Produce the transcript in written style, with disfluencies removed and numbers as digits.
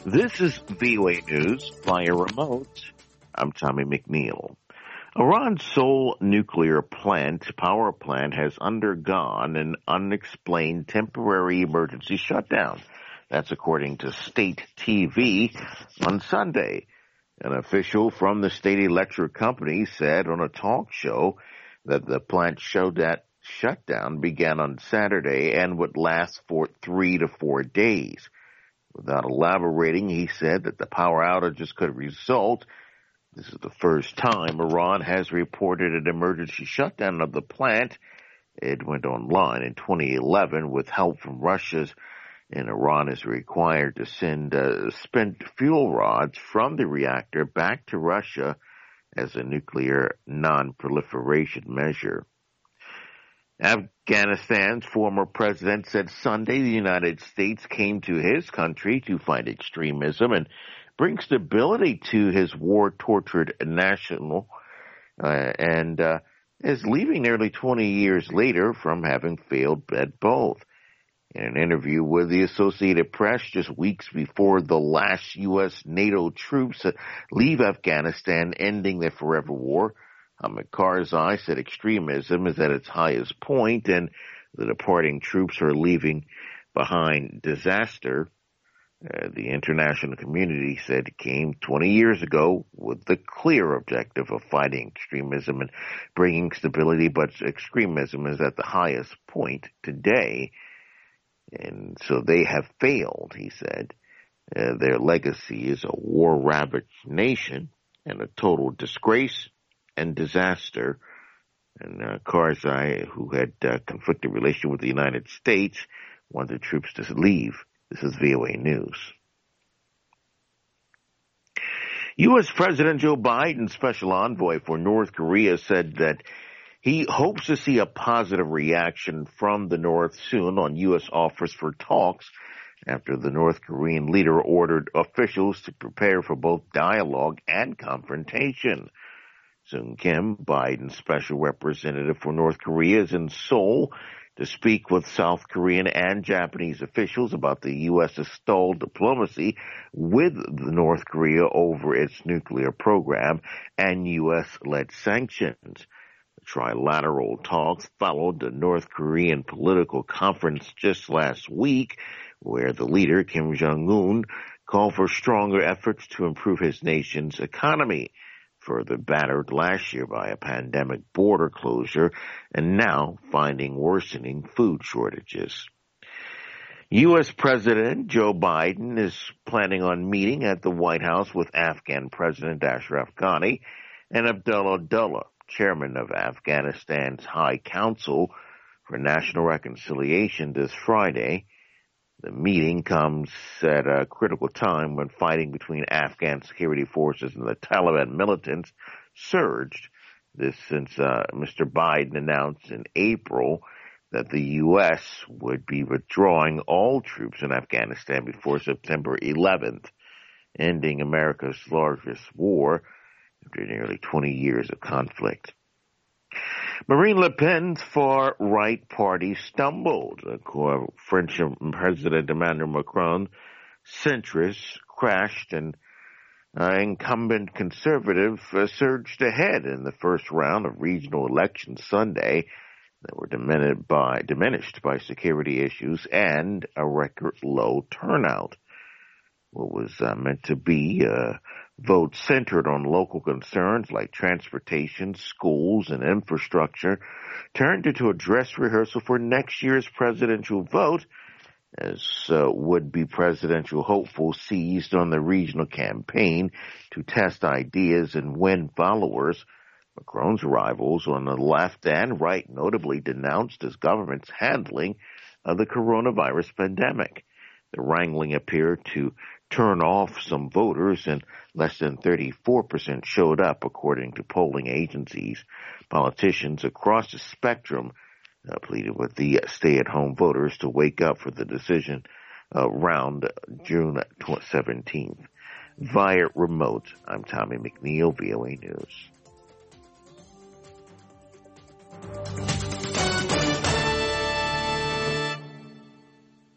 This is VOA News via remote. I'm Tommy McNeil. Iran's Seoul nuclear power plant, has undergone an unexplained temporary emergency shutdown. That's according to state TV on Sunday. An official from the state electric company said on a talk show that the plant shutdown began on Saturday and would last for 3 to 4 days. Without elaborating, he said that the power outages could result. This is the first time Iran has reported an emergency shutdown of the plant. It went online in 2011 with help from Russia's, and Iran is required to send spent fuel rods from the reactor back to Russia as a nuclear non-proliferation measure. Afghanistan's former president said Sunday the United States came to his country to fight extremism and bring stability to his war-tortured national, and is leaving nearly 20 years later from having failed at both. In an interview with the Associated Press just weeks before the last U.S. NATO troops leave Afghanistan, ending the forever war, Hamid Karzai said extremism is at its highest point and the departing troops are leaving behind disaster. The international community said it came 20 years ago with the clear objective of fighting extremism and bringing stability, but extremism is at the highest point today. And so they have failed, he said. Their legacy is a war-ravaged nation and a total disgrace and disaster. And Karzai, who had conflicted relation with the United States, wanted troops to leave. This is VOA News. U.S. President Joe Biden, special envoy for North Korea, said that he hopes to see a positive reaction from the North soon on U.S. offers for talks after the North Korean leader ordered officials to prepare for both dialogue and confrontation. Sung Kim, Biden's special representative for North Korea, is in Seoul to speak with South Korean and Japanese officials about the U.S.'s stalled diplomacy with North Korea over its nuclear program and U.S.-led sanctions. The trilateral talks followed the North Korean political conference just last week, where the leader, Kim Jong-un, called for stronger efforts to improve his nation's economy, further battered last year by a pandemic border closure and now finding worsening food shortages. U.S. President Joe Biden is planning on meeting at the White House with Afghan President Ashraf Ghani and Abdullah Abdullah, chairman of Afghanistan's High Council for National Reconciliation, this Friday. The meeting comes at a critical time when fighting between Afghan security forces and the Taliban militants surged. This since Mr. Biden announced in April that the U.S. would be withdrawing all troops in Afghanistan before September 11th, ending America's largest war after nearly 20 years of conflict. Marine Le Pen's far-right party stumbled. French President Emmanuel Macron, centrists crashed, and incumbent conservative surged ahead in the first round of regional elections Sunday that were diminished by security issues and a record low turnout. What was meant to be a vote centered on local concerns like transportation, schools, and infrastructure turned into a dress rehearsal for next year's presidential vote as would-be presidential hopefuls seized on the regional campaign to test ideas and win followers. Macron's rivals on the left and right notably denounced his government's handling of the coronavirus pandemic. The wrangling appeared to turn off some voters, and less than 34% showed up, according to polling agencies. Politicians across the spectrum pleaded with the stay-at-home voters to wake up for the decision around June 17th. Via remote, I'm Tommy McNeil, VOA News.